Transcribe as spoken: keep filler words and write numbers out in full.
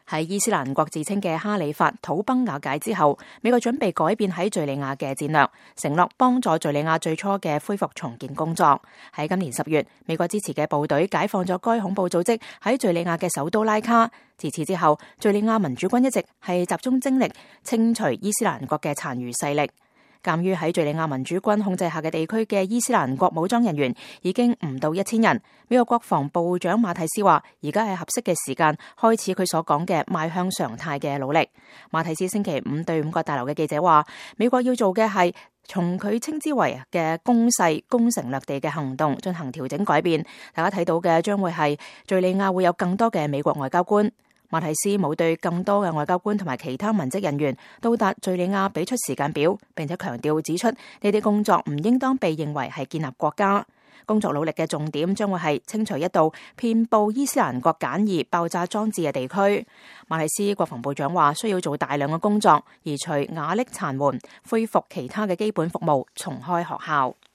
喺伊斯蘭國自稱嘅哈里發土崩瓦解之後，美國準備改變喺敘利亞嘅戰略，承諾幫助敘利亞最初嘅恢復重建工作。喺今年十月，美國支持嘅部隊解放咗該恐怖組織喺敘利亞嘅首都拉卡。自此之後，敘利亞民主軍一直係集中精力清除伊斯蘭國嘅殘餘勢力。鑒於喺敘利亞民主軍控制下嘅地區嘅伊斯蘭國武裝人員已經唔到一千人，美國國防部長馬蒂斯話：而家係合適嘅時間開始佢所講嘅邁向常態嘅努力。馬蒂斯星期五對五角大樓嘅記者話：美國要做嘅係從佢稱之為嘅攻勢攻城略地嘅行動進行調整改變。大家睇到嘅將會係敘利亞會有更多嘅美國外交官。馬蒂斯冇對更多嘅外交官同埋其他文職人員到達敘利亞俾出時間表，並且強調指出呢啲工作唔應當被認為係建立國家。工作努力嘅重點將會係清除一道遍佈伊斯蘭國簡易爆炸裝置嘅地區。馬蒂斯國防部長話需要做大量嘅工作，移除瓦礫殘垣，恢復其他嘅基本服務，重開學校。